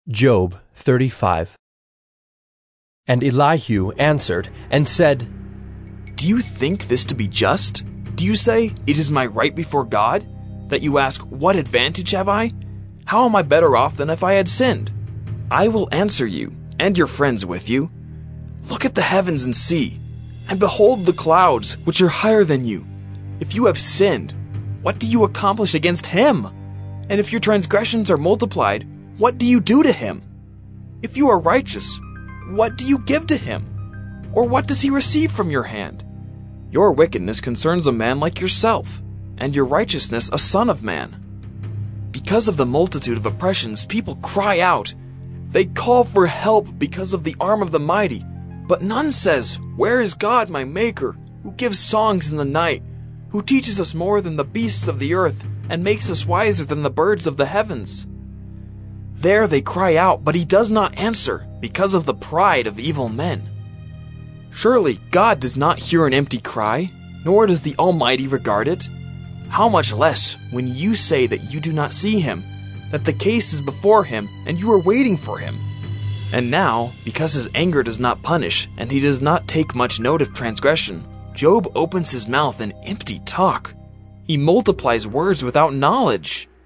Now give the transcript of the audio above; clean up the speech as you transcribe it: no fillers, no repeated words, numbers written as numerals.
Job 35. And Elihu answered and said, Do you think this to be just? Do you say, It is my right before God? That you ask, What advantage have I? How am I better off than if I had sinned? I will answer you, and your friends with you. Look at the heavens and see, and behold the clouds, which are higher than you. If you have sinned, what do you accomplish against him? And if your transgressions are multiplied, what do you do to him? If you are righteous, what do you give to him? Or what does he receive from your hand? Your wickedness concerns a man like yourself, and your righteousness a son of man. Because of the multitude of oppressions, people cry out. They call for help because of the arm of the mighty. But none says, Where is God, my Maker, who gives songs in the night, who teaches us more than the beasts of the earth, and makes us wiser than the birds of the heavens? There they cry out, but he does not answer, because of the pride of evil men. Surely God does not hear an empty cry, nor does the Almighty regard it. How much less when you say that you do not see him, that the case is before him, and you are waiting for him. And now, because his anger does not punish, and he does not take much note of transgression, Job opens his mouth in empty talk. He multiplies words without knowledge.